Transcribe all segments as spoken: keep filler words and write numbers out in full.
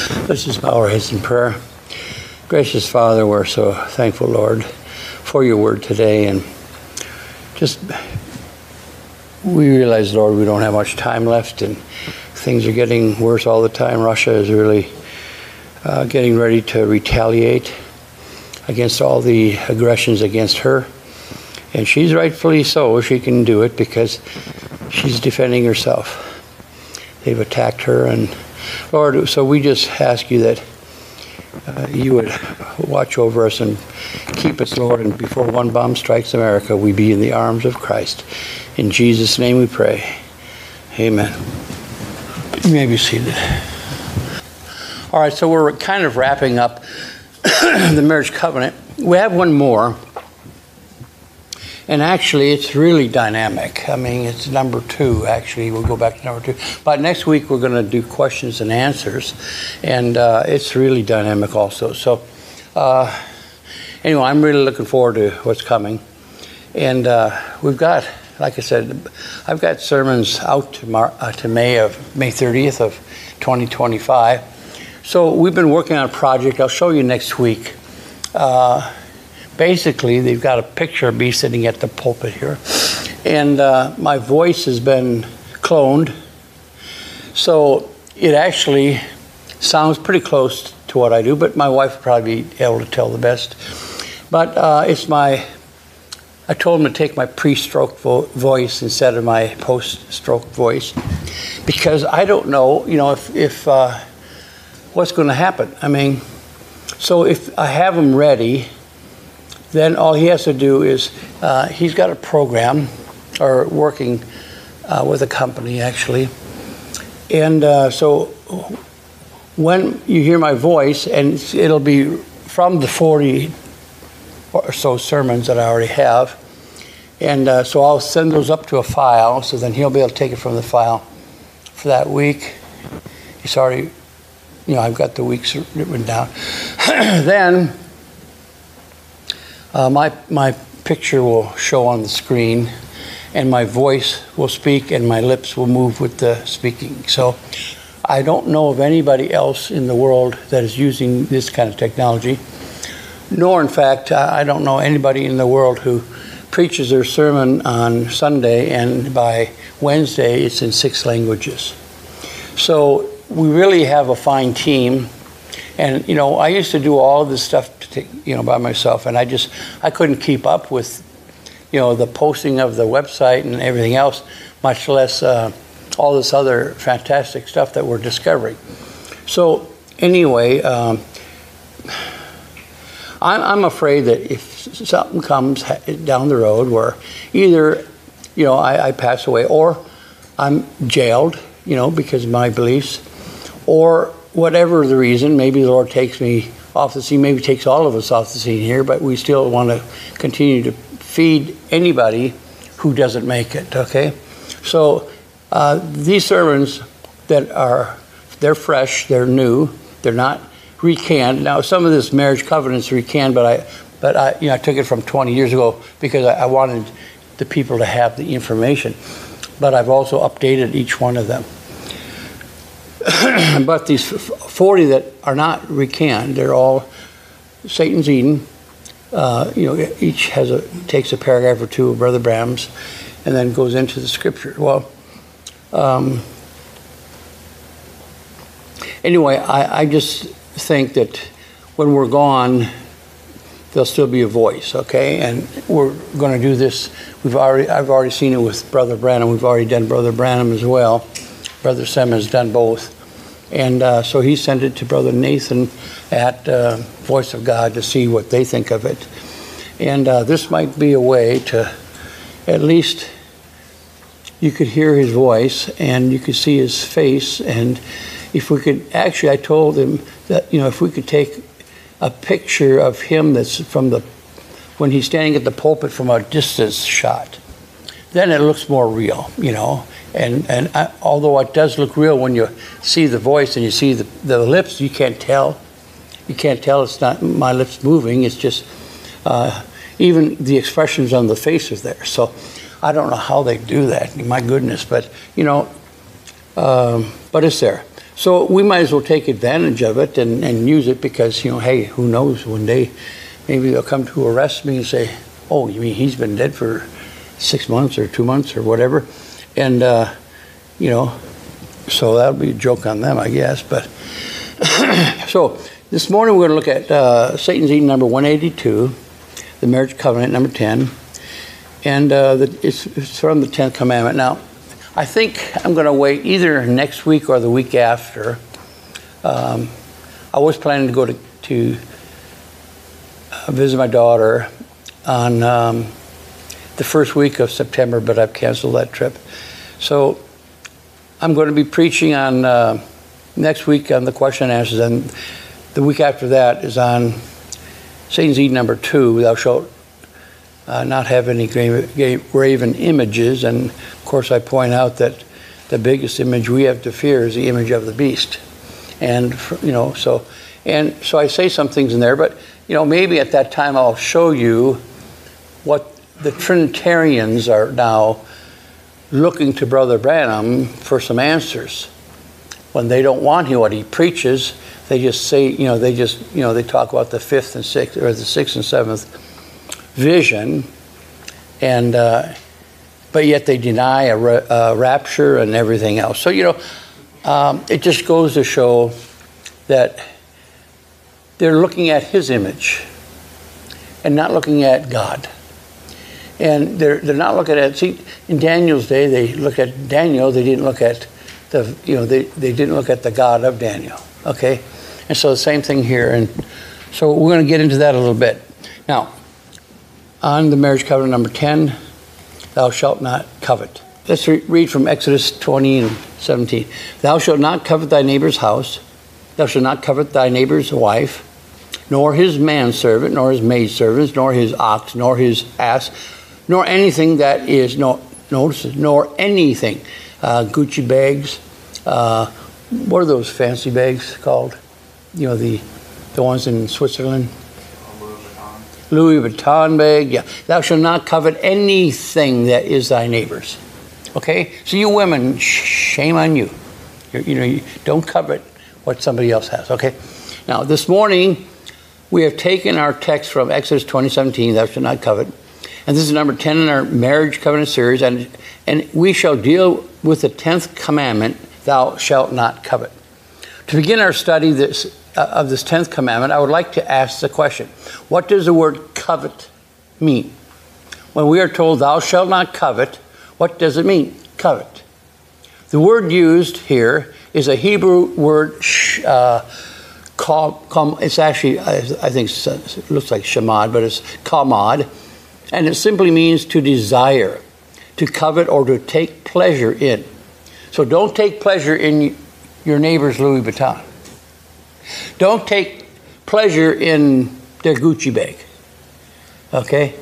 Let's just bow our heads in prayer. Gracious Father, we're so thankful, Lord, for your word today. And just, we realize, Lord, we don't have much time left and things are getting worse all the time. Russia is really uh, getting ready to retaliate against all the aggressions against her. And she's rightfully so. She can do it because she's defending herself. They've attacked her. And Lord, so we just ask you that uh, you would watch over us and keep us, Lord. And before one bomb strikes America, we be in the arms of Christ. In Jesus' name we pray. Amen. You may be seated. All right, so we're kind of wrapping up the marriage covenant. We have one more. And actually, it's really dynamic. I mean, it's number two, actually. We'll go back to number two. But next week, we're going to do questions and answers. And uh, it's really dynamic also. So, uh, anyway, I'm really looking forward to what's coming. And uh, we've got, like I said, I've got sermons out to, Mar- uh, to May of May thirtieth of twenty twenty-five. So we've been working on a project. I'll show you next week. Uh, Basically, they've got a picture of me sitting at the pulpit here. And uh, my voice has been cloned. So it actually sounds pretty close to what I do, but my wife will probably be able to tell the best. But uh, it's my, I told him to take my pre-stroke vo- voice instead of my post-stroke voice. Because I don't know, you know, if, if uh, what's going to happen. I mean, so if I have them ready, then all he has to do is, uh, he's got a program, or working uh, with a company, actually. And uh, so when you hear my voice, and it'll be from the forty or so sermons that I already have, and uh, so I'll send those up to a file, so then he'll be able to take it from the file for that week. It's already, you know, I've got the weeks written down. Then, Uh, my my picture will show on the screen, and my voice will speak, and my lips will move with the speaking. So I don't know of anybody else in the world that is using this kind of technology, nor, in fact, I don't know anybody in the world who preaches their sermon on Sunday, and by Wednesday it's in six languages. So we really have a fine team. And, you know, I used to do all of this stuff, to, you know, by myself, and I just, I couldn't keep up with, you know, the posting of the website and everything else, much less uh, all this other fantastic stuff that we're discovering. So, anyway, um, I'm, I'm afraid that if something comes down the road where either, you know, I, I pass away, or I'm jailed, you know, because of my beliefs, or whatever the reason, maybe the Lord takes me off the scene, maybe takes all of us off the scene here, but we still want to continue to feed anybody who doesn't make it, okay? So uh, these sermons that are, they're fresh, they're new, they're not recanned. Now, some of this marriage covenant's recanned, but I, but I, you know, I took it from twenty years ago because I, I wanted the people to have the information. But I've also updated each one of them. But these forty that are not recanned, they're all Satan's Eden. Uh, you know, each has a takes a paragraph or two of Brother Branham's, and then goes into the scripture. Well, um, anyway, I, I just think that when we're gone, there'll still be a voice, okay? And we're going to do this. We've already, I've already seen it with Brother Branham. We've already done Brother Branham as well. Brother Sem has done both. And uh, so he sent it to Brother Nathan at uh, Voice of God to see what they think of it. And uh, this might be a way to, at least you could hear his voice and you could see his face. And if we could, actually I told him that, you know, if we could take a picture of him that's from the, when he's standing at the pulpit from a distance shot, then it looks more real, you know. And and I, although it does look real when you see the voice and you see the, the lips, you can't tell. You can't tell it's not my lips moving. It's just uh, even the expressions on the face is there. So I don't know how they do that. My goodness, but you know, um, but it's there. So we might as well take advantage of it and, and use it because, you know, hey, who knows, one day maybe they'll come to arrest me and say, oh, you mean he's been dead for six months or two months or whatever. And, uh, you know, so that'll be a joke on them, I guess. But so this morning we're going to look at uh, Satan's Eden number one eighty-two, the marriage covenant number ten. And uh, the, it's, it's from the tenth commandment. Now, I think I'm going to wait either next week or the week after. Um, I was planning to go to, to uh, visit my daughter on um, the first week of September, but I've canceled that trip. So I'm going to be preaching on uh, next week on the question and answers, and the week after that is on Satan's Eden number two, thou shalt uh, not have any graven images. And of course I point out that the biggest image we have to fear is the image of the beast. And, you know, so, and so I say some things in there, but, you know, maybe at that time I'll show you what the Trinitarians are now looking to Brother Branham for some answers. When they don't want him, what he preaches, they just say, you know, they just, you know, they talk about the fifth and sixth, or the sixth and seventh vision, and uh, but yet they deny a ra- uh, rapture and everything else. So, you know, um, it just goes to show that they're looking at his image and not looking at God. And they're they're not looking at, see, in Daniel's day, they looked at Daniel, they didn't look at the, you know, they, they didn't look at the God of Daniel, okay? And so the same thing here. And so we're going to get into that a little bit. Now, on the marriage covenant number ten, thou shalt not covet. Let's re- read from Exodus twenty and seventeen. Thou shalt not covet thy neighbor's house. Thou shalt not covet thy neighbor's wife, nor his manservant, nor his maidservants, nor his ox, nor his ass, nor anything that is, no, notice, nor anything. Uh, Gucci bags. Uh, what are those fancy bags called? You know, the the ones in Switzerland. Louis Vuitton bag, yeah. Thou shalt not covet anything that is thy neighbor's. Okay? So you women, shame on you. You're, you know, you don't covet what somebody else has, okay? Now, this morning, we have taken our text from Exodus twenty seventeen, thou shalt not covet. And this is number ten in our marriage covenant series. And, and we shall deal with the tenth commandment, thou shalt not covet. To begin our study this Uh, of this tenth commandment, I would like to ask the question, what does the word covet mean? When we are told thou shalt not covet, what does it mean, covet? The word used here is a Hebrew word, uh, call, call, it's actually, I think it looks like shamad, but it's kamad, and it simply means to desire, to covet, or to take pleasure in. So don't take pleasure in your neighbor's Louis Vuitton. Don't take pleasure in their Gucci bag. Okay?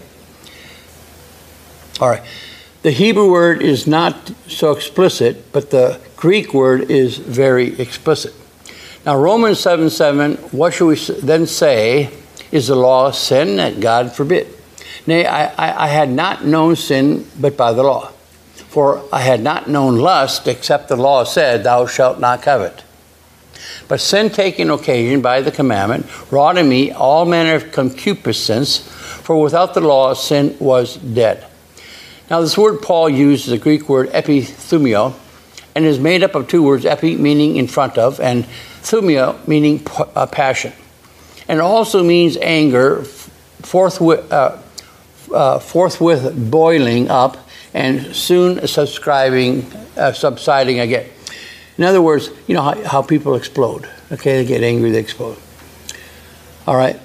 All right. The Hebrew word is not so explicit, but the Greek word is very explicit. Now, Romans seven seven, what shall we then say? Is the law sin? That God forbid. Nay, I, I, I had not known sin but by the law. For I had not known lust, except the law said, thou shalt not covet. But sin taking occasion by the commandment wrought in me all manner of concupiscence, for without the law sin was dead. Now this word Paul used is the Greek word epithumio, and is made up of two words, epi meaning in front of, and thumio meaning uh, passion. And it also means anger, forthwith, uh, uh, forthwith boiling up, and soon subscribing, uh, subsiding again. In other words, you know how, how people explode. Okay, they get angry, they explode. All right.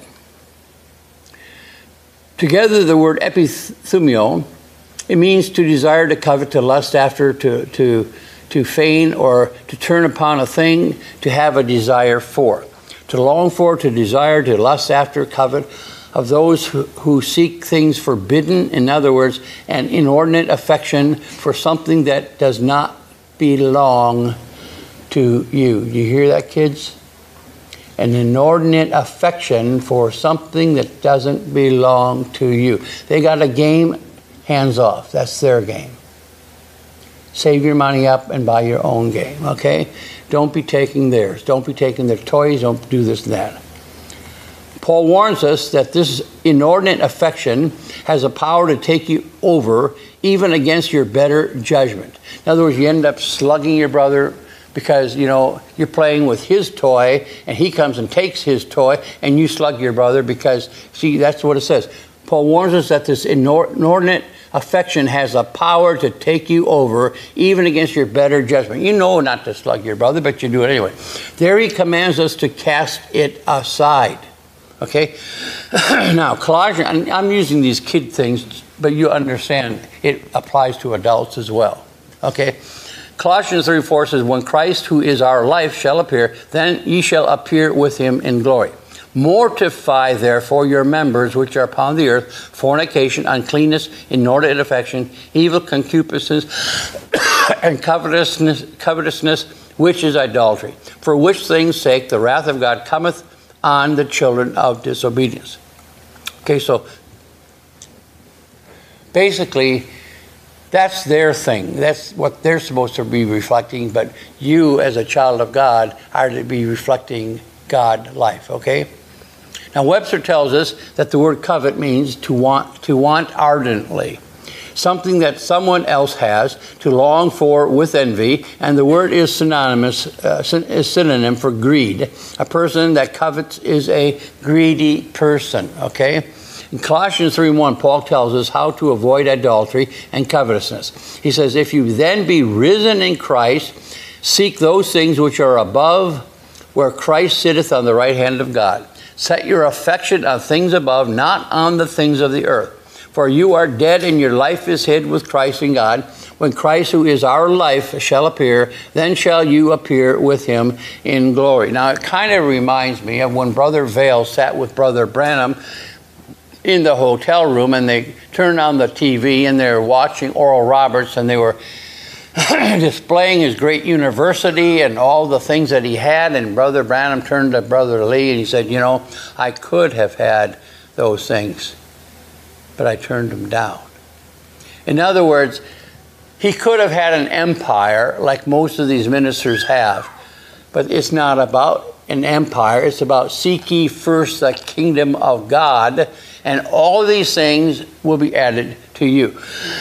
Together, the word epithumio, it means to desire, to covet, to lust after, to, to, to feign, or to turn upon a thing, to have a desire for. To long for, to desire, to lust after, covet, of those who, who seek things forbidden. In other words, an inordinate affection for something that does not belong to you. You hear that, kids? An inordinate affection for something that doesn't belong to you. They got a game, hands off. That's their game. Save your money up and buy your own game, okay? Don't be taking theirs. Don't be taking their toys. Don't do this and that. Paul warns us that this inordinate affection has a power to take you over, even against your better judgment. In other words, you end up slugging your brother because, you know, you're playing with his toy, and he comes and takes his toy, and you slug your brother because, see, that's what it says. Paul warns us that this inordinate affection has a power to take you over, even against your better judgment. You know not to slug your brother, but you do it anyway. There he commands us to cast it aside. Okay? Now, Colossians, I'm using these kid things, but you understand it applies to adults as well. Okay? Colossians three four says, when Christ, who is our life, shall appear, then ye shall appear with him in glory. Mortify, therefore, your members which are upon the earth, fornication, uncleanness, inordinate affection, evil concupiscence, and covetousness, covetousness, which is idolatry. For which things' sake the wrath of God cometh on the children of disobedience. Okay, so basically, that's their thing. That's what they're supposed to be reflecting, but you, as a child of God, are to be reflecting God life, okay? Now, Webster tells us that the word covet means to want, to want ardently. Something that someone else has, to long for with envy, and the word is synonymous, uh, is synonym for greed. A person that covets is a greedy person, okay? In Colossians three one, Paul tells us how to avoid idolatry and covetousness. He says, if you then be risen in Christ, seek those things which are above, where Christ sitteth on the right hand of God. Set your affection on things above, not on the things of the earth. For you are dead, and your life is hid with Christ in God. When Christ, who is our life, shall appear, then shall you appear with him in glory. Now, it kind of reminds me of when Brother Vail sat with Brother Branham in the hotel room, and they turned on the T V, and they were watching Oral Roberts, and they were displaying his great university and all the things that he had. And Brother Branham turned to Brother Lee, and he said, you know, I could have had those things, but I turned them down. In other words, he could have had an empire like most of these ministers have, but it's not about an empire. It's about seek ye first the kingdom of God, and all these things will be added to you.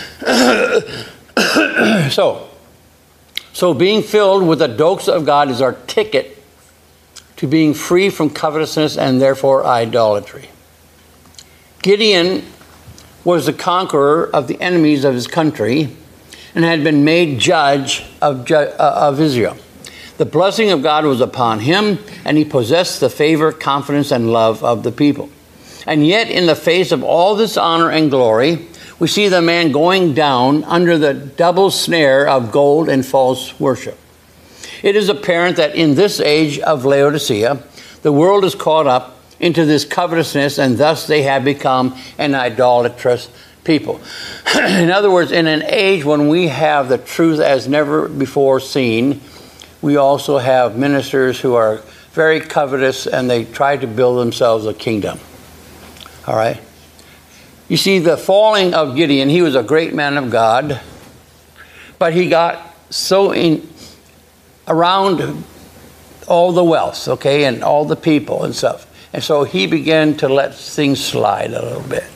so, so being filled with the dokes of God is our ticket to being free from covetousness and therefore idolatry. Gideon was the conqueror of the enemies of his country and had been made judge of, of Israel. The blessing of God was upon him, and he possessed the favor, confidence, and love of the people. And yet, in the face of all this honor and glory, we see the man going down under the double snare of gold and false worship. It is apparent that in this age of Laodicea, the world is caught up into this covetousness, and thus they have become an idolatrous people. In other words, in an age when we have the truth as never before seen, we also have ministers who are very covetous, and they try to build themselves a kingdom. All right? You see, the falling of Gideon, he was a great man of God, but he got so in around all the wealth, okay, and all the people and stuff. And so he began to let things slide a little bit.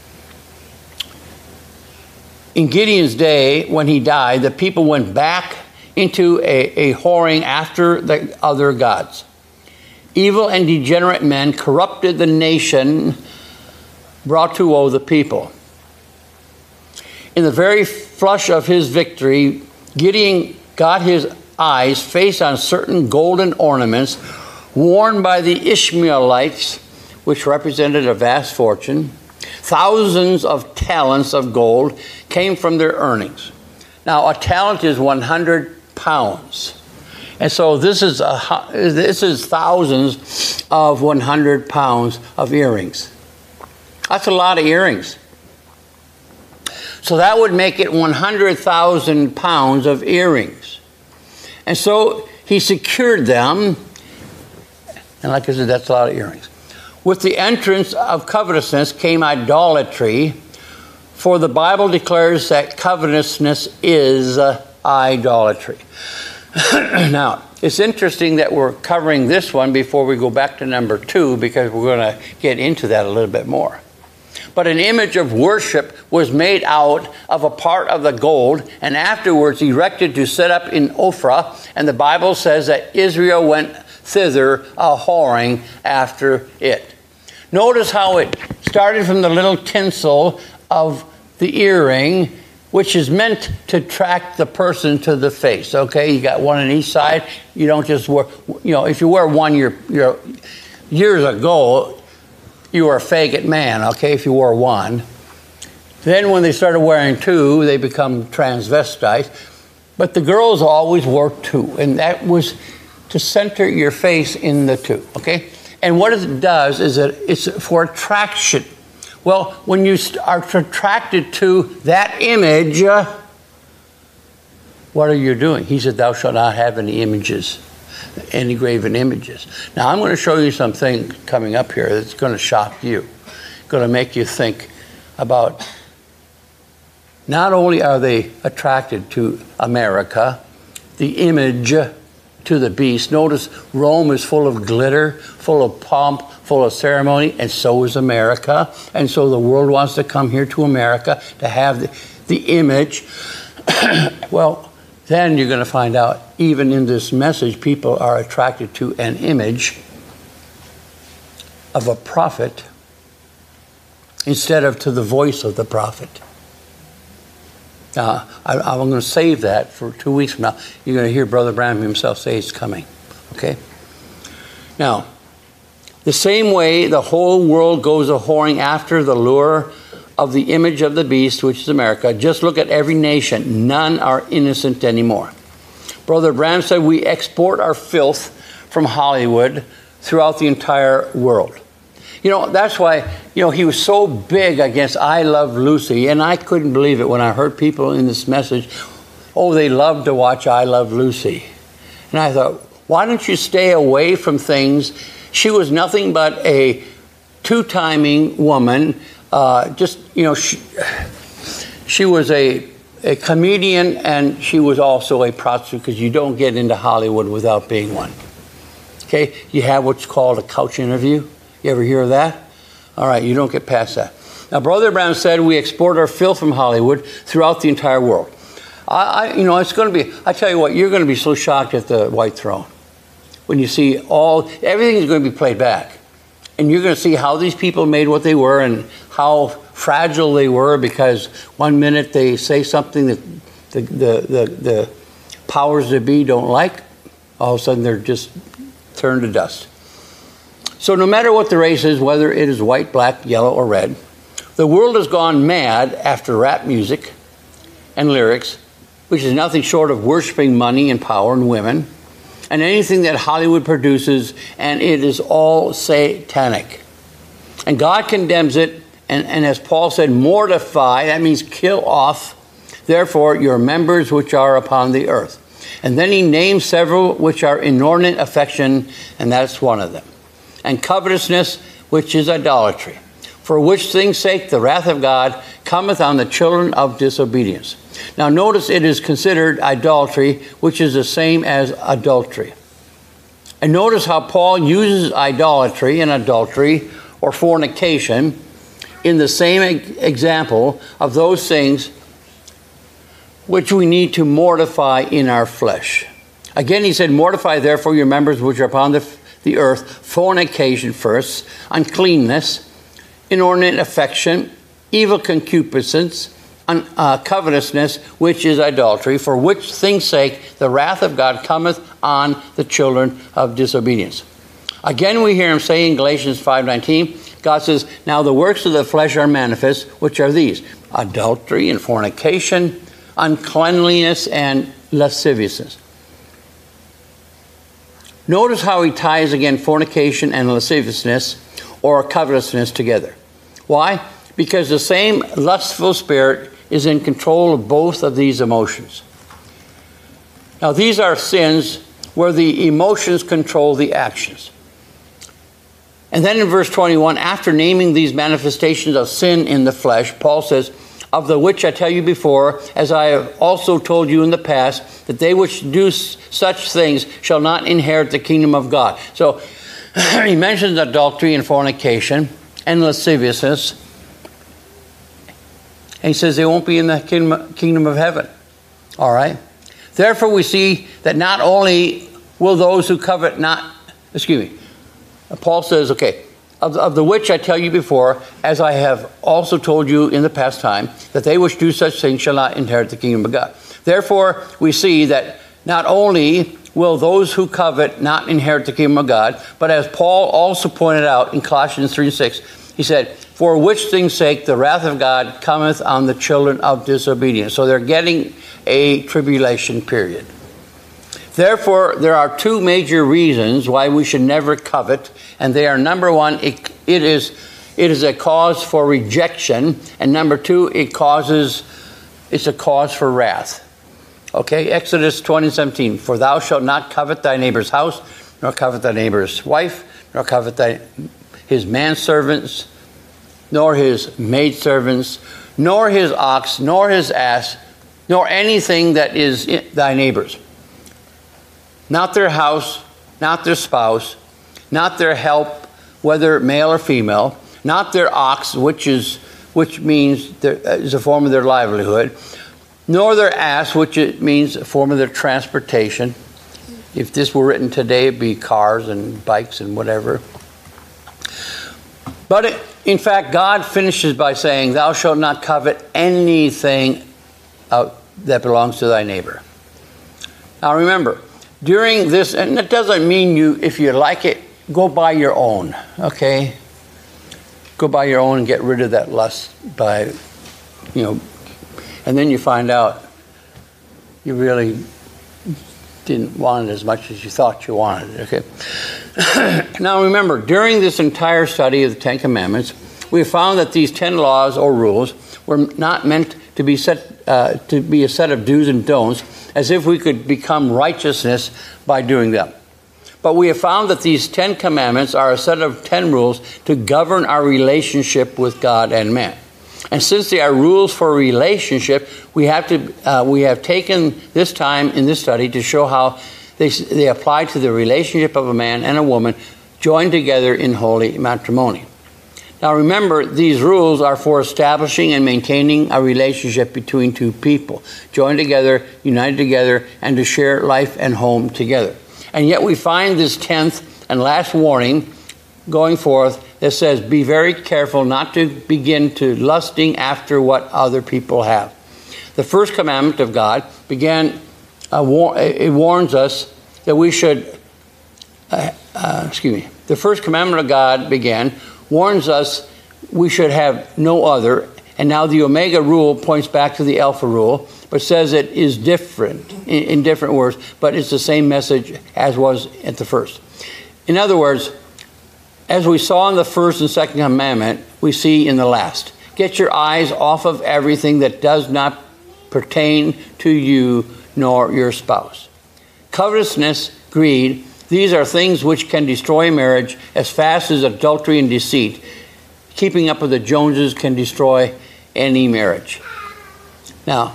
In Gideon's day, when he died, the people went back into a, a whoring after the other gods. Evil and degenerate men corrupted the nation, brought to woe the people. In the very flush of his victory, Gideon got his eyes fixed on certain golden ornaments worn by the Ishmaelites, which represented a vast fortune. Thousands of talents of gold came from their earnings. Now, a talent is one hundred pounds. And so this is a, this is thousands of one hundred pounds of earrings. That's a lot of earrings. So that would make it one hundred thousand pounds of earrings. And so he secured them. And like I said, that's a lot of earrings. With the entrance of covetousness came idolatry, for the Bible declares that covetousness is uh, idolatry. Now, it's interesting that we're covering this one before we go back to number two, because we're going to get into that a little bit more. But an image of worship was made out of a part of the gold and afterwards erected to set up in Ophrah. And the Bible says that Israel went thither a-whoring after it. Notice how it started from the little tinsel of the earring, which is meant to attract the person to the face. Okay, you got one on each side. You don't just wear, you know, if you wear one, you're, you're years ago, you were a faggot man, okay, if you wore one. Then when they started wearing two, they become transvestites. But the girls always wore two, and that was to center your face in the two, okay? And what it does is that it's for attraction. Well, when you are attracted to that image, uh, what are you doing? He said, thou shalt not have any images, any graven images. Now, I'm going to show you something coming up here that's going to shock you. Going to make you think about, not only are they attracted to America, the image to the beast. Notice Rome is full of glitter, full of pomp, full of ceremony, and so is America. And so the world wants to come here to America to have the, the image. Well, then you're going to find out, even in this message, people are attracted to an image of a prophet instead of to the voice of the prophet. Now, I, I'm going to save that for two weeks from now. You're going to hear Brother Branham himself say it's coming. Okay? Now, the same way the whole world goes a-whoring after the lure of the image of the beast, which is America. Just look at every nation. None are innocent anymore. Brother Branham said we export our filth from Hollywood throughout the entire world. You know, that's why, you know, he was so big against I Love Lucy, and I couldn't believe it when I heard people in this message, oh, they love to watch I Love Lucy. And I thought, why don't you stay away from things? She was nothing but a two-timing woman. Uh, just, you know, she, she was a, a comedian, and she was also a prostitute, because you don't get into Hollywood without being one. Okay? You have what's called a couch interview. You ever hear of that? All right, you don't get past that. Now, Brother Brown said we export our filth from Hollywood throughout the entire world. I, I you know, it's going to be, I tell you what, you're going to be so shocked at the White Throne when you see all, everything is going to be played back. And you're going to see how these people made what they were and how fragile they were, because one minute they say something that the, the, the, the powers that be don't like, all of a sudden they're just turned to dust. So no matter what the race is, whether it is white, black, yellow, or red, the world has gone mad after rap music and lyrics, which is nothing short of worshiping money and power and women, and anything that Hollywood produces, and it is all satanic. And God condemns it, and, and as Paul said, mortify, that means kill off, therefore, your members which are upon the earth. And then he names several which are inordinate affection, and that's one of them. And covetousness, which is idolatry, for which things' sake the wrath of God cometh on the children of disobedience. Now notice it is considered idolatry, which is the same as adultery. And notice how Paul uses idolatry and adultery or fornication in the same example of those things which we need to mortify in our flesh. Again, he said, mortify therefore your members which are upon the the earth, fornication first, uncleanness, inordinate affection, evil concupiscence, un, uh, covetousness, which is idolatry, for which things' sake the wrath of God cometh on the children of disobedience. Again, we hear him say in Galatians five nineteen, God says, now the works of the flesh are manifest, which are these: adultery and fornication, uncleanliness and lasciviousness. Notice how he ties again fornication and lasciviousness or covetousness together. Why? Because the same lustful spirit is in control of both of these emotions. Now, these are sins where the emotions control the actions. And then in verse twenty-one, after naming these manifestations of sin in the flesh, Paul says, of the which I tell you before, as I have also told you in the past, that they which do such things shall not inherit the kingdom of God. So he mentions adultery and fornication and lasciviousness. And he says they won't be in the kingdom, kingdom of heaven. All right? Therefore we see that not only will those who covet not, excuse me, Paul says, okay, Of, of the which I tell you before, as I have also told you in the past time, that they which do such things shall not inherit the kingdom of God. Therefore, we see that not only will those who covet not inherit the kingdom of God, but as Paul also pointed out in Colossians three six, he said, for which things sake the wrath of God cometh on the children of disobedience. So they're getting a tribulation period. Therefore, there are two major reasons why we should never covet, and they are, number one, it, it is it is a cause for rejection, and number two, it causes it's a cause for wrath. Okay, Exodus twenty seventeen, for thou shalt not covet thy neighbor's house, nor covet thy neighbor's wife, nor covet thy his manservants, nor his maidservants, nor his ox, nor his ass, nor anything that is thy neighbor's. Not their house, not their spouse, not their help, whether male or female, not their ox, which is which means their, is a form of their livelihood, nor their ass, which it means a form of their transportation. If this were written today, it'd be cars and bikes and whatever. But it, in fact, God finishes by saying, thou shalt not covet anything uh, that belongs to thy neighbor. Now remember, during this, and that doesn't mean you, if you like it, go buy your own, okay? Go buy your own and get rid of that lust by, you know, and then you find out you really didn't want it as much as you thought you wanted it, okay? Now remember, during this entire study of the Ten Commandments, we found that these ten laws or rules were not meant to be set uh, to be a set of do's and don'ts, as if we could become righteousness by doing them. But we have found that these Ten Commandments are a set of ten rules to govern our relationship with God and man. And since they are rules for relationship, we have to uh, we have taken this time in this study to show how they they apply to the relationship of a man and a woman joined together in holy matrimony. Now remember, these rules are for establishing and maintaining a relationship between two people, joined together, united together, and to share life and home together. And yet we find this tenth and last warning going forth that says, be very careful not to begin to lusting after what other people have. The first commandment of God began, uh, war- it warns us that we should, uh, uh, excuse me, the first commandment of God began warns us we should have no other, and now the Omega rule points back to the Alpha rule, but says it is different, in, in different words, but it's the same message as was at the first. In other words, as we saw in the first and second commandment, we see in the last. Get your eyes off of everything that does not pertain to you nor your spouse. Covetousness, greed, these are things which can destroy marriage as fast as adultery and deceit. Keeping up with the Joneses can destroy any marriage. Now,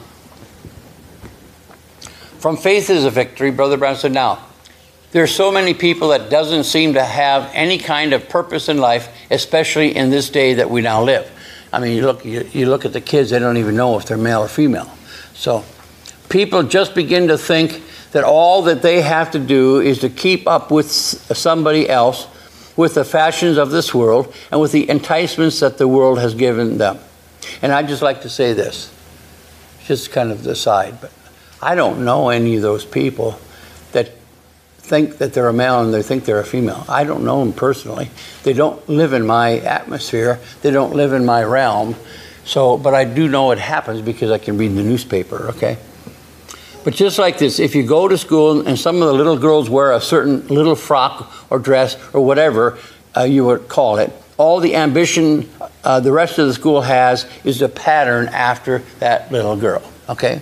from faith is a victory, Brother Brown said, now, there's so many people that doesn't seem to have any kind of purpose in life, especially in this day that we now live. I mean, you look, you, you look at the kids, they don't even know if they're male or female. So people just begin to think that all that they have to do is to keep up with somebody else, with the fashions of this world, and with the enticements that the world has given them. And I'd just like to say this, just kind of the aside, but I don't know any of those people that think that they're a male and they think they're a female. I don't know them personally. They don't live in my atmosphere. They don't live in my realm. So, but I do know it happens because I can read the newspaper, okay? But just like this, if you go to school and some of the little girls wear a certain little frock or dress or whatever uh, you would call it, all the ambition uh, the rest of the school has is a pattern after that little girl, okay?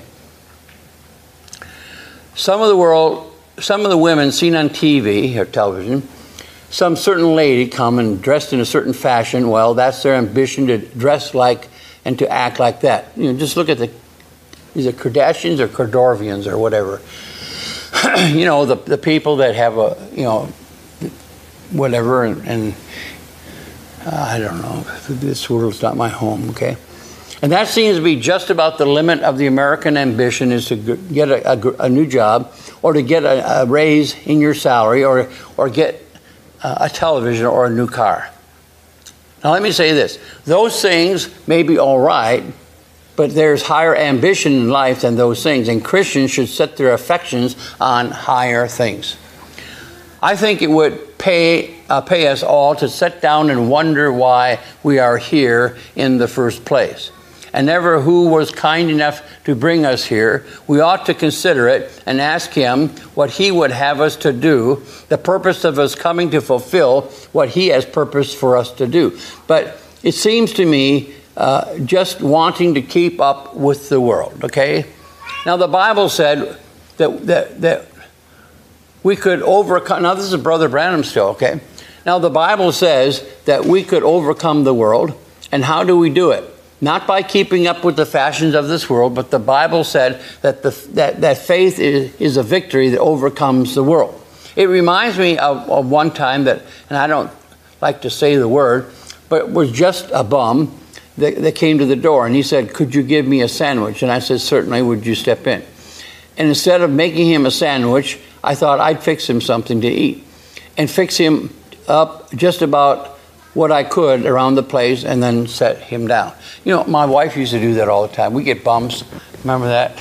Some of the world, some of the women seen on T V or television, some certain lady come and dressed in a certain fashion, well, that's their ambition to dress like and to act like that. You know, just look at the, is it Kardashians or Kardorvians or whatever? You know, the the people that have a, you know, whatever, and, and uh, I don't know, this world's not my home, okay? And that seems to be just about the limit of the American ambition, is to get a, a, a new job, or to get a, a raise in your salary, or or get a, a television or a new car. Now let me say this, those things may be all right, but there's higher ambition in life than those things, and Christians should set their affections on higher things. I think it would pay uh, pay us all to sit down and wonder why we are here in the first place. And never who was kind enough to bring us here. We ought to consider it and ask him what he would have us to do, the purpose of us coming to fulfill what he has purposed for us to do. But it seems to me uh, just wanting to keep up with the world, okay? Now the Bible said that, that, that we could overcome, now this is Brother Branham still, okay? Now the Bible says that we could overcome the world, and how do we do it? Not by keeping up with the fashions of this world, but the Bible said that the, that, that faith is, is a victory that overcomes the world. It reminds me of, of one time that, and I don't like to say the word, but it was just a bum that, that came to the door, and he said, "Could you give me a sandwich?" And I said, "Certainly, would you step in?" And instead of making him a sandwich, I thought I'd fix him something to eat, and fix him up just about what I could around the place, and then set him down. You know, my wife used to do that all the time. We get bums. Remember that?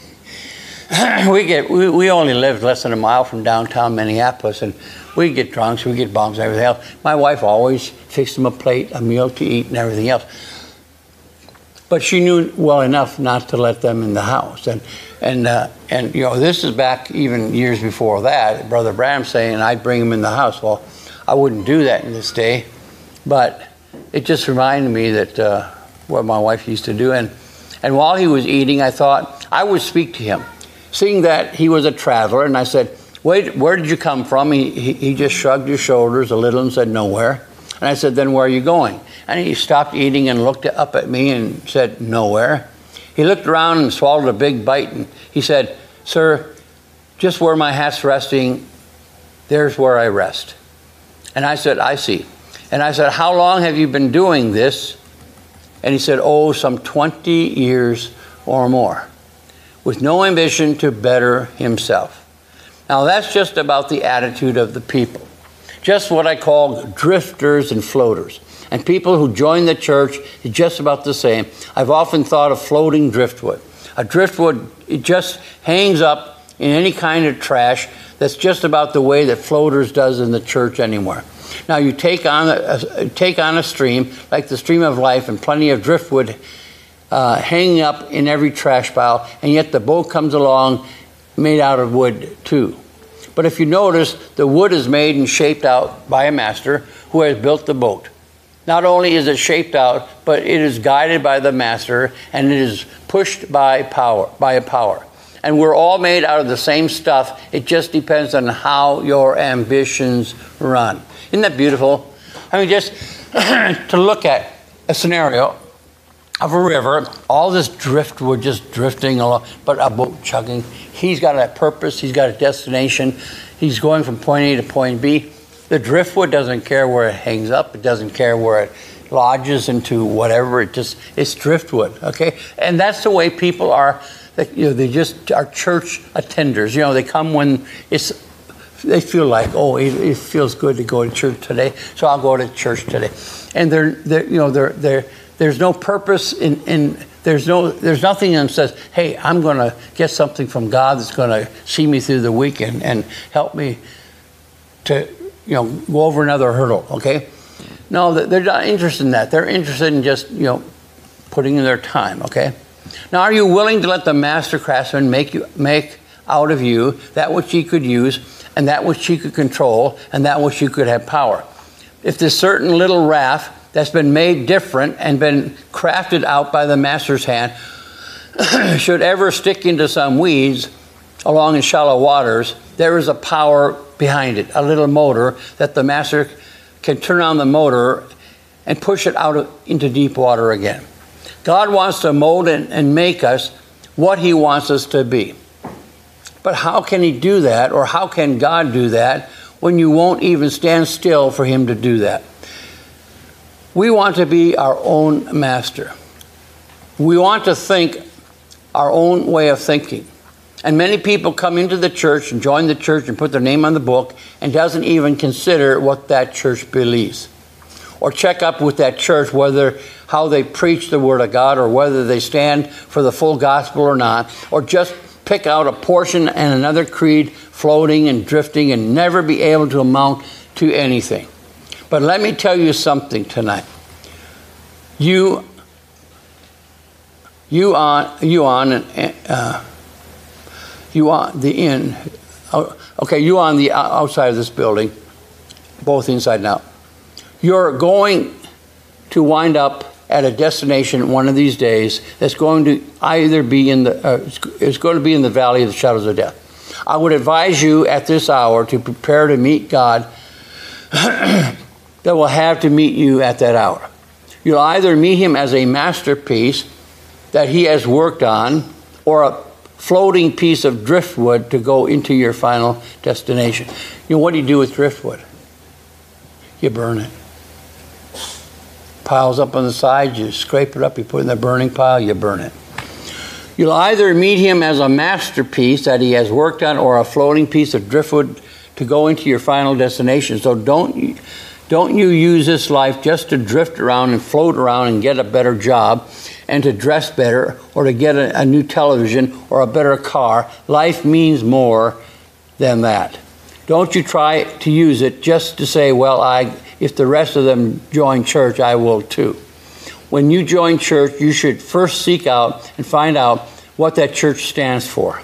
we get we, we only lived less than a mile from downtown Minneapolis, and we get drunks, we get bums, and everything else. My wife always fixed him a plate, a meal to eat, and everything else. But she knew well enough not to let them in the house. And and uh, and you know, this is back even years before that. Brother Branham saying I'd bring him in the house. Well, I wouldn't do that in this day. But it just reminded me that uh, what my wife used to do. And, and while he was eating, I thought I would speak to him. Seeing that he was a traveler, and I said, "Wait, where did you come from?" He, he, he just shrugged his shoulders a little and said, "Nowhere." And I said, "Then where are you going?" And he stopped eating and looked up at me and said, "Nowhere." He looked around and swallowed a big bite, and he said, "Sir, just where my hat's resting, there's where I rest." And I said, "I see." And I said, "How long have you been doing this?" And he said, "Oh, some twenty years or more, with no ambition to better himself." Now that's just about the attitude of the people. Just what I call drifters and floaters. And people who join the church is just about the same. I've often thought of floating driftwood. A driftwood, it just hangs up in any kind of trash. That's just about the way that floaters does in the church anymore. Now you take on a, take on a stream, like the stream of life, and plenty of driftwood uh, hanging up in every trash pile, and yet the boat comes along made out of wood too. But if you notice, the wood is made and shaped out by a master who has built the boat. Not only is it shaped out, but it is guided by the master, and it is pushed by power, by a power. And we're all made out of the same stuff. It just depends on how your ambitions run. Isn't that beautiful? I mean, just to look at a scenario of a river, all this driftwood just drifting along, but a boat chugging. He's got a purpose. He's got a destination. He's going from point A to point B. The driftwood doesn't care where it hangs up. It doesn't care where it lodges into whatever. It just, it's driftwood, okay? And that's the way people are. They, you know, they just are church attenders. You know, they come when it's, they feel like, oh, it, it feels good to go to church today, so I'll go to church today. And they're, they're you know, they're, they're, there's no purpose in, in there's no, there's nothing in them says, hey, I'm going to get something from God that's going to see me through the week and, and help me to, you know, go over another hurdle. Okay, no, they're not interested in that. They're interested in just, you know, putting in their time. Okay. Now, are you willing to let the master craftsman make you make out of you that which he could use, and that which he could control, and that which you could have power? If this certain little raft that's been made different and been crafted out by the master's hand should ever stick into some weeds along in shallow waters, there is a power behind it, a little motor that the master can turn on the motor and push it out of, into deep water again. God wants to mold and, and make us what he wants us to be. But how can he do that, or how can God do that, when you won't even stand still for him to do that? We want to be our own master. We want to think our own way of thinking. And many people come into the church and join the church and put their name on the book and doesn't even consider what that church believes. Or check up with that church whether how they preach the Word of God, or whether they stand for the full gospel or not, or just pick out a portion and another creed floating and drifting and never be able to amount to anything. But let me tell you something tonight. You, you on, you on, uh, you on the in, okay, you on the outside of this building, both inside and out. You're going to wind up at a destination one of these days that's going to either be in the, uh, it's going to be in the valley of the shadows of death. I would advise you at this hour to prepare to meet God that will have to meet you at that hour. You'll either meet him as a masterpiece that he has worked on, or a floating piece of driftwood to go into your final destination. You know, what do you do with driftwood? You burn it. Piles up on the side, you scrape it up, you put it in the burning pile, you burn it. You'll either meet him as a masterpiece that he has worked on, or a floating piece of driftwood to go into your final destination. So don't, don't you use this life just to drift around and float around and get a better job, and to dress better, or to get a, a new television or a better car. Life means more than that. Don't you try to use it just to say, well, I, if the rest of them join church, I will too. When you join church, you should first seek out and find out what that church stands for.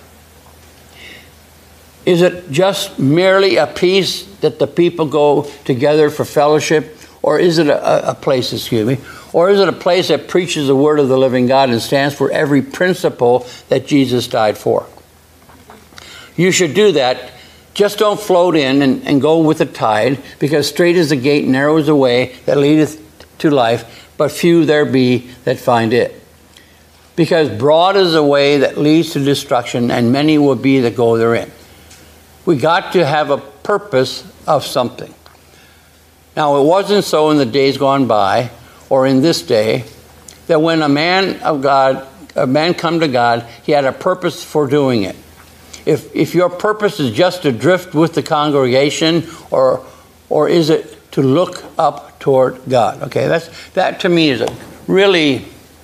Is it just merely a piece that the people go together for fellowship? Or is it a, a place, excuse me, or is it a place that preaches the word of the living God and stands for every principle that Jesus died for? You should do that. Just don't float in and, and go with the tide, because straight is the gate, narrow is the way that leadeth to life, but few there be that find it. Because broad is the way that leads to destruction, and many will be that go therein. We got to have a purpose of something. Now, it wasn't so in the days gone by, or in this day, that when a man of God, a man come to God, he had a purpose for doing it. If if your purpose is just to drift with the congregation, or or is it to look up toward God? Okay, that's that to me is a really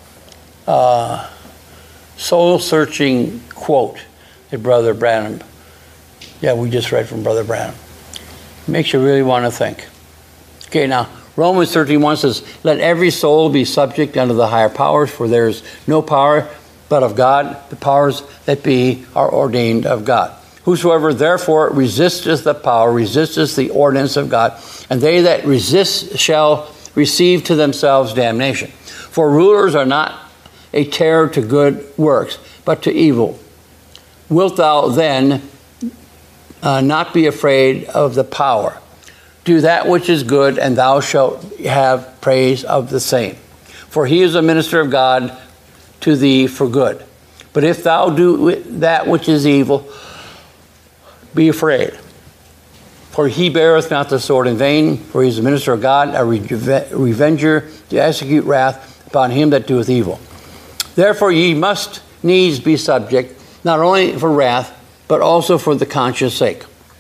uh, soul-searching quote that Brother Branham, yeah, we just read from Brother Branham. Makes you really want to think. Okay, now Romans thirteen one says, "Let every soul be subject unto the higher powers, for there is no power but of God. The powers that be are ordained of God. Whosoever therefore resisteth the power, resisteth the ordinance of God, and they that resist shall receive to themselves damnation. For rulers are not a terror to good works, but to evil. Wilt thou then uh, not be afraid of the power? Do that which is good, and thou shalt have praise of the same. For he is a minister of God to thee for good. But if thou do that which is evil, be afraid. For he beareth not the sword in vain, for he is a minister of God, a revenger to execute wrath upon him that doeth evil. Therefore ye must needs be subject, not only for wrath, but also for the conscience sake.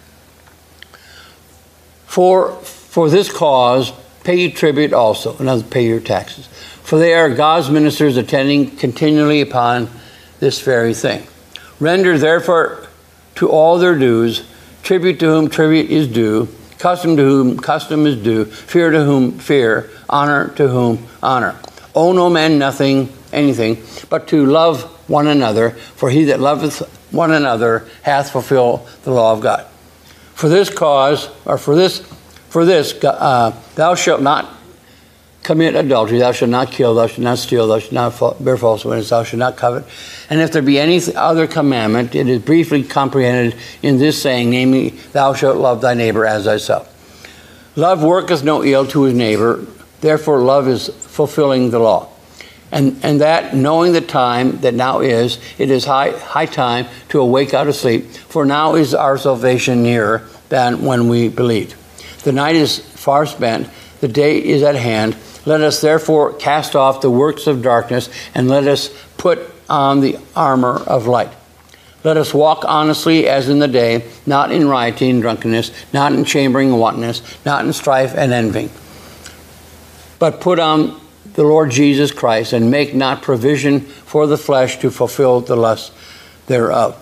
For, for this cause pay ye tribute also, and others pay your taxes. For they are God's ministers, attending continually upon this very thing. Render therefore to all their dues, tribute to whom tribute is due, custom to whom custom is due, fear to whom fear, honor to whom honor. Owe no man nothing, anything, but to love one another, for he that loveth one another hath fulfilled the law of God. For this cause, or for this, for this, uh, thou shalt not commit adultery, thou shalt not kill, thou shalt not steal, thou shalt not bear false witness, thou shalt not covet. And if there be any other commandment, it is briefly comprehended in this saying, namely, thou shalt love thy neighbor as thyself. Love worketh no ill to his neighbor, therefore love is fulfilling the law. And, and that, knowing the time that now is, it is high, high time to awake out of sleep, for now is our salvation nearer than when we believed. The night is far spent, the day is at hand. Let us therefore cast off the works of darkness, and let us put on the armor of light. Let us walk honestly as in the day, not in rioting and drunkenness, not in chambering and wantonness, not in strife and envying. But put on the Lord Jesus Christ, and make not provision for the flesh to fulfill the lust thereof.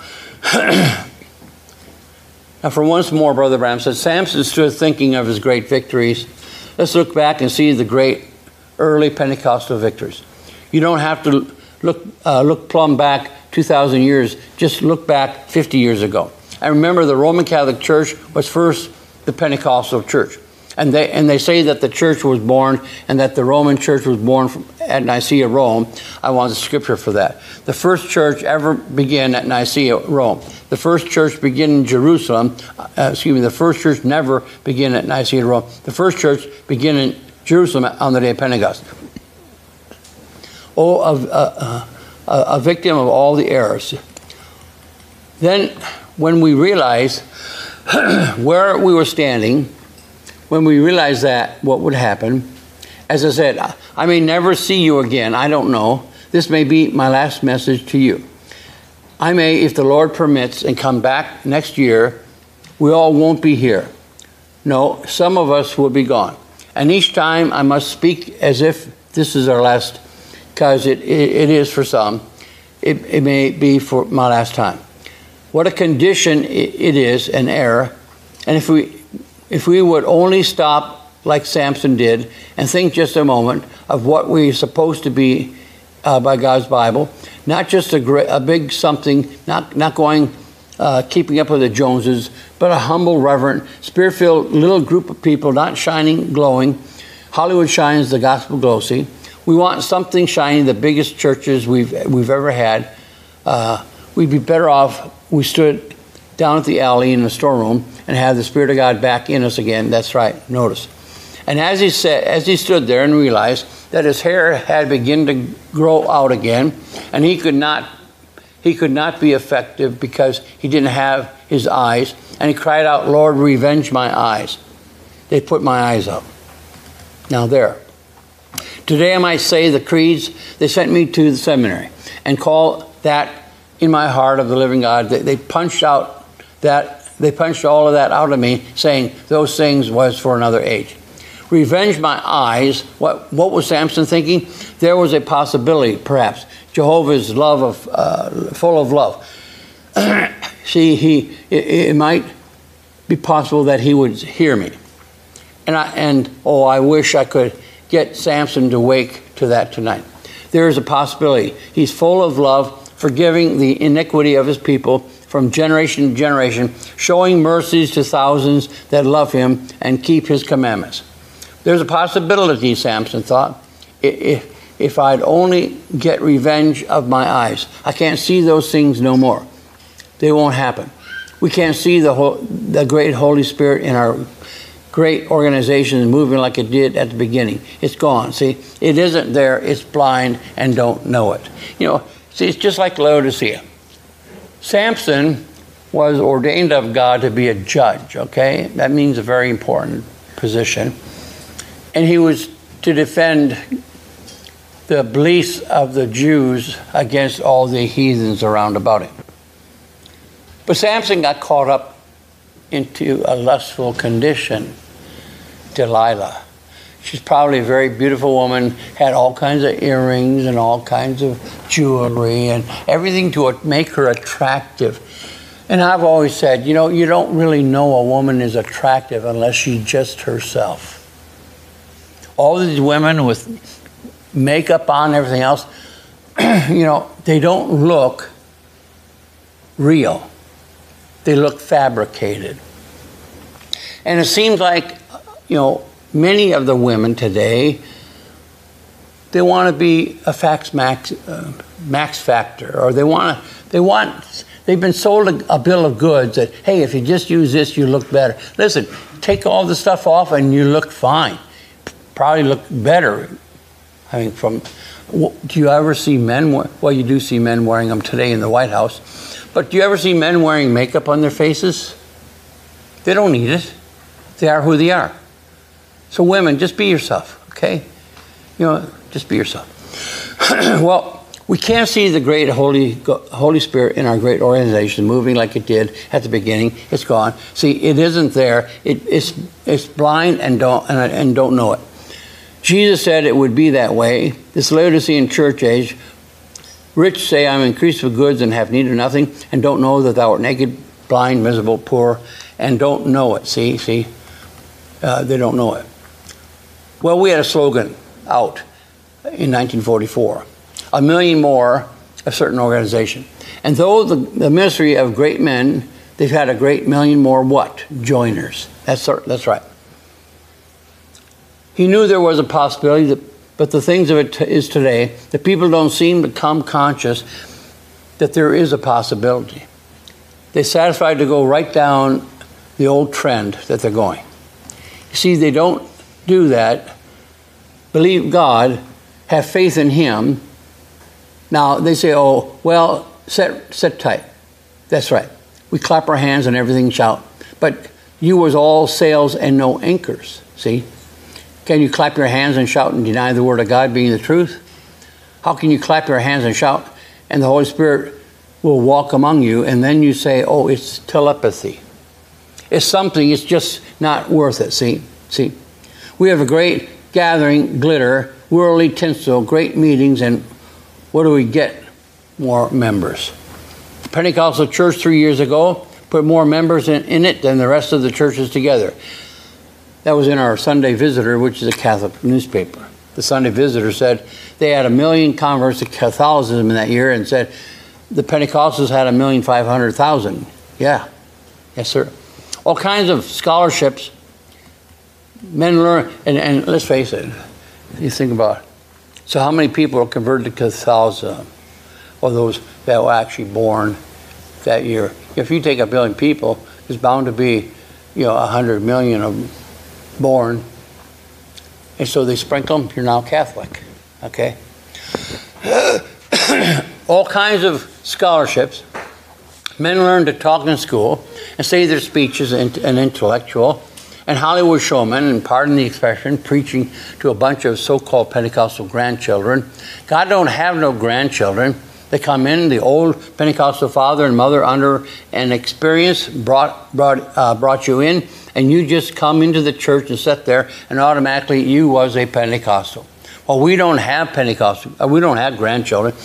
Now, for once more, Brother Branham said, Samson stood thinking of his great victories. Let's look back and see the great early Pentecostal victories. You don't have to look uh, look plumb back two thousand years. Just look back fifty years ago. I remember the Roman Catholic Church was first the Pentecostal church. And they and they say that the church was born, and that the Roman church was born from, at Nicaea, Rome. I want the scripture for that. The first church ever began at Nicaea, Rome. The first church began in Jerusalem. Uh, excuse me, the first church never began at Nicaea, Rome. The first church began in Jerusalem on the day of Pentecost. Oh, a, a, a, a victim of all the errors. Then, when we realized where we were standing, when we realized that, what would happen, as I said, I may never see you again. I don't know. This may be my last message to you. I may, if the Lord permits, and come back next year. We all won't be here. No, some of us will be gone. And each time I must speak as if this is our last, because it, it, it is for some. It, it may be for my last time. What a condition it, it is, an error. And if we... If we would only stop like Samson did and think just a moment of what we're supposed to be uh, by God's Bible, not just a, great, a big something, not, not going, uh, keeping up with the Joneses, but a humble, reverent, spirit-filled little group of people, not shining, glowing. Hollywood shines, the gospel glows. See, we want something shining, the biggest churches we've, we've ever had. Uh, we'd be better off we stood down at the alley in the storeroom and have the Spirit of God back in us again. That's right. Notice. And as he said, as he stood there and realized that his hair had begun to grow out again, and he could not, he could not be effective because he didn't have his eyes, and he cried out, "Lord, revenge my eyes." They put my eyes out. Now there. Today I might say the creeds. They sent me to the seminary and call that in my heart of the living God. They, they punched out. That they punched all of that out of me, saying those things was for another age. Revenge my eyes. What what was Samson thinking? There was a possibility, perhaps. Jehovah's love of uh, full of love. See, he it, it might be possible that he would hear me, and I and oh, I wish I could get Samson to wake to that tonight. There is a possibility. He's full of love, forgiving the iniquity of his people from generation to generation, showing mercies to thousands that love him and keep his commandments. There's a possibility, Samson thought, if, if I'd only get revenge of my eyes. I can't see those things no more. They won't happen. We can't see the, whole, the great Holy Spirit in our great organizations moving like it did at the beginning. It's gone. See, it isn't there. It's blind and don't know it. You know, see, it's just like Laodicea. Samson was ordained of God to be a judge, okay? That means a very important position. And he was to defend the beliefs of the Jews against all the heathens around about him. But Samson got caught up into a lustful condition. Delilah. She's probably a very beautiful woman, had all kinds of earrings and all kinds of jewelry and everything to make her attractive. And I've always said, you know, you don't really know a woman is attractive unless she's just herself. All these women with makeup on and everything else, you know, they don't look real. They look fabricated. And it seems like, you know, many of the women today, they want to be a fax max, uh, max factor, or they want to, they want, they've been sold a, a bill of goods that, hey, if you just use this, you look better. Listen, take all the stuff off and you look fine. Probably look better. I mean, from Do you ever see men, well, you do see men wearing them today in the White House, but do you ever see men wearing makeup on their faces? They don't need it. They are who they are. So women, just be yourself, okay? You know, just be yourself. Well, we can't see the great Holy Holy Spirit in our great organization moving like it did at the beginning. It's gone. See, it isn't there. It, it's it's blind and don't and, and don't know it. Jesus said it would be that way. This Laodicean church age, rich say, I'm increased with goods and have need of nothing, and don't know that thou art naked, blind, miserable, poor, and don't know it. See, see, uh, they don't know it. Well, we had a slogan out in nineteen forty-four. A million more, a certain organization. And though the, the ministry of great men, they've had a great million more what? Joiners. That's, that's right. He knew there was a possibility, that, but the things of it t- is today, that people don't seem to come conscious that there is a possibility. They're satisfied to go right down the old trend that they're going. You see, they don't do that. Believe God, have faith in Him. Now, they say, oh, well, sit, sit tight. That's right. We clap our hands and everything shout. But you was all sails and no anchors, see? Can you clap your hands and shout and deny the Word of God being the truth? How can you clap your hands and shout and the Holy Spirit will walk among you and then you say, oh, it's telepathy. It's something, it's just not worth it, see? See? We have a great gathering, glitter, worldly tinsel, great meetings, and what do we get? More members. The Pentecostal church three years ago put more members in, in it than the rest of the churches together. That was in our Sunday Visitor, which is a Catholic newspaper. The Sunday Visitor said they had a million converts to Catholicism in that year and said the Pentecostals had a million five hundred thousand. Yeah. Yes, sir. All kinds of scholarships. Men learn, and, and let's face it, you think about it. So how many people are converted to Catholicism? Or those that were actually born that year? If you take a billion people, there's bound to be, you know, a hundred million of them born. And so they sprinkle them, you're now Catholic. Okay? All kinds of scholarships. Men learn to talk in school and say their speeches and, and intellectual. And Hollywood showmen, and pardon the expression, preaching to a bunch of so-called Pentecostal grandchildren. God don't have no grandchildren. They come in, the old Pentecostal father and mother under an experience brought brought uh, brought you in, and you just come into the church and sit there, and automatically you was a Pentecostal. Well, we don't have Pentecostal. Uh, we don't have grandchildren.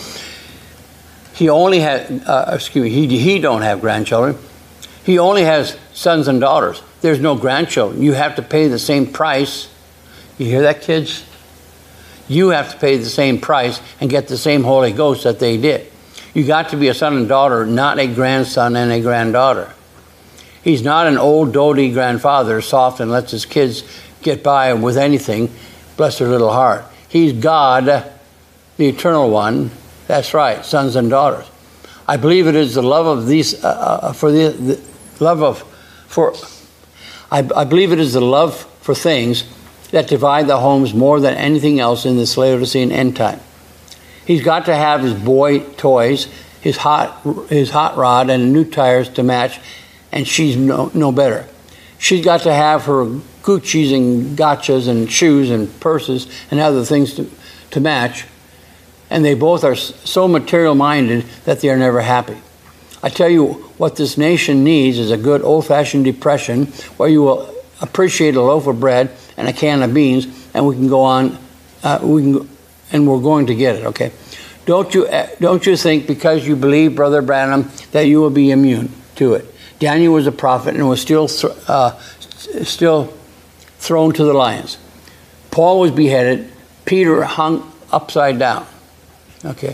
He only had, uh, excuse me, he he don't have grandchildren. He only has sons and daughters. There's no grandchildren. You have to pay the same price. You hear that, kids? You have to pay the same price and get the same Holy Ghost that they did. You got to be a son and daughter, not a grandson and a granddaughter. He's not an old doty grandfather, soft and lets his kids get by with anything. Bless their little heart. He's God, the Eternal One. That's right, sons and daughters. I believe it is the love of these, uh, for the, the love of, for, I, I believe it is the love for things that divide the homes more than anything else in this Laodicean end time. He's got to have his boy toys, his hot his hot rod, and new tires to match, and she's no, no better. She's got to have her Gucci's and gotchas and shoes and purses and other things to, to match, and they both are so material-minded that they are never happy. I tell you, what this nation needs is a good old-fashioned depression where you will appreciate a loaf of bread and a can of beans, and we can go on. Uh, we can, and we're going to get it. Okay? Don't you don't you think because you believe, Brother Branham, that you will be immune to it? Daniel was a prophet and was still th- uh, still thrown to the lions. Paul was beheaded. Peter hung upside down. Okay.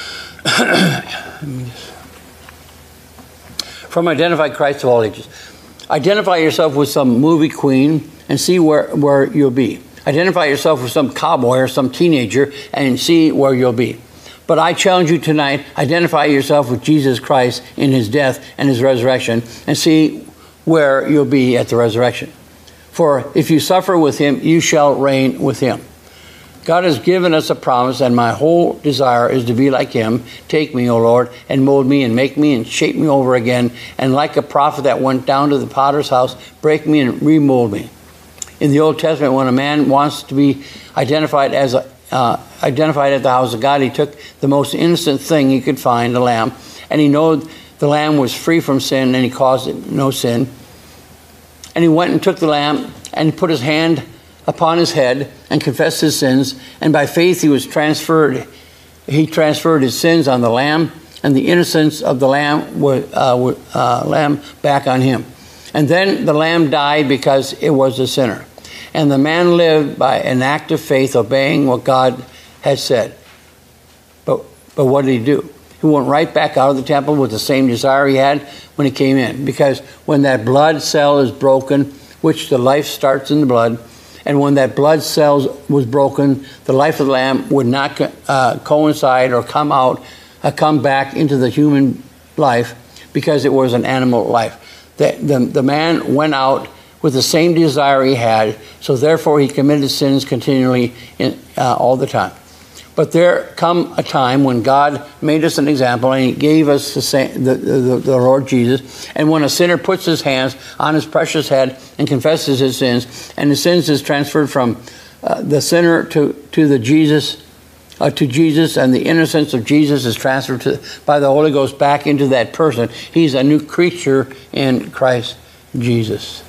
Let me just. From Identify Christ of All Ages. Identify yourself with some movie queen and see where, where you'll be. Identify yourself with some cowboy or some teenager and see where you'll be. But I challenge you tonight, identify yourself with Jesus Christ in his death and his resurrection and see where you'll be at the resurrection. For if you suffer with him, you shall reign with him. God has given us a promise, and my whole desire is to be like him. Take me, O Lord, and mold me and make me and shape me over again. And like a prophet that went down to the potter's house, break me and remold me. In the Old Testament, when a man wants to be identified as a, uh, identified at the house of God, he took the most innocent thing he could find, a lamb, and he knew the lamb was free from sin, and he caused it no sin. And he went and took the lamb, and he put his hand upon his head and confessed his sins, and by faith he was transferred. He transferred his sins on the lamb, and the innocence of the lamb was uh, uh, lamb back on him. And then the lamb died because it was a sinner, and the man lived by an act of faith, obeying what God had said. But but what did he do? He went right back out of the temple with the same desire he had when he came in, because when that blood cell is broken, which the life starts in the blood. And when that blood cell was broken, the life of the lamb would not uh, coincide or come out, uh, come back into the human life, because it was an animal life. The, the, the man went out with the same desire he had, so therefore he committed sins continually in, uh, all the time. But there come a time when God made us an example, and he gave us the, same, the, the, the Lord Jesus. And when a sinner puts his hands on his precious head and confesses his sins, and the sins is transferred from uh, the sinner to, to the Jesus, uh, to Jesus, and the innocence of Jesus is transferred to, by the Holy Ghost back into that person. He's a new creature in Christ Jesus.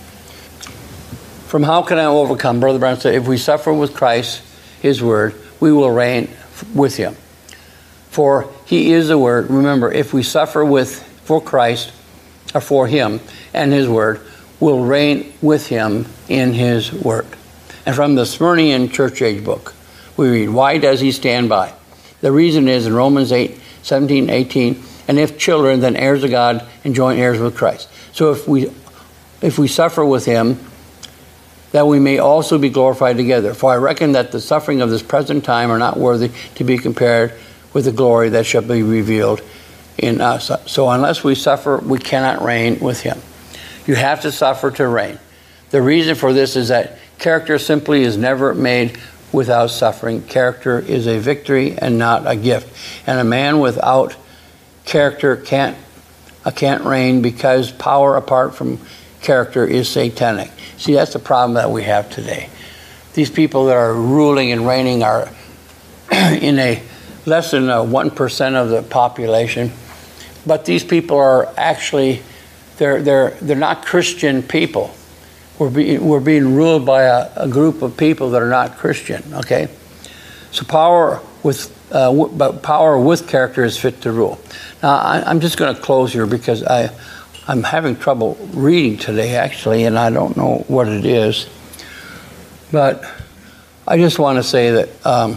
From how can I overcome? Brother Brown said, if we suffer with Christ, his word, we will reign with him. For he is the word. Remember, if we suffer with for Christ, or for him and his word, we'll reign with him in his word. And from the Smyrnian Church Age book, we read, why does he stand by? The reason is in Romans eight, seventeen, eighteen, and if children, then heirs of God and joint heirs with Christ. So if we if we suffer with him, that we may also be glorified together. For I reckon that the suffering of this present time are not worthy to be compared with the glory that shall be revealed in us. So unless we suffer, we cannot reign with him. You have to suffer to reign. The reason for this is that character simply is never made without suffering. Character is a victory and not a gift. And a man without character can't, uh, can't reign, because power apart from character is satanic. See, that's the problem that we have today. These people that are ruling and reigning are in a less than a one percent of the population. But these people are actually, they're they're they're not Christian people. We're being we're being ruled by a, a group of people that are not Christian. Okay, so power with uh, w- but power with character is fit to rule. Now I, I'm just going to close here, because I. I'm having trouble reading today, actually, and I don't know what it is. But I just want to say that um,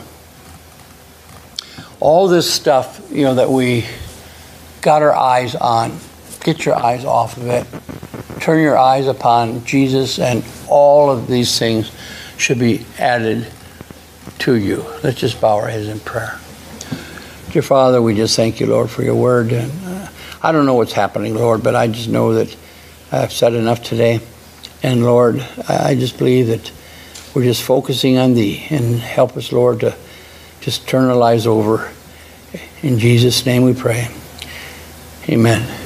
all this stuff, you know, that we got our eyes on, get your eyes off of it. Turn your eyes upon Jesus, and all of these things should be added to you. Let's just bow our heads in prayer. Dear Father, we just thank you, Lord, for your word. And uh, I don't know what's happening, Lord, but I just know that I've said enough today. And Lord, I just believe that we're just focusing on thee, and help us, Lord, to just turn our lives over. In Jesus' name we pray. Amen.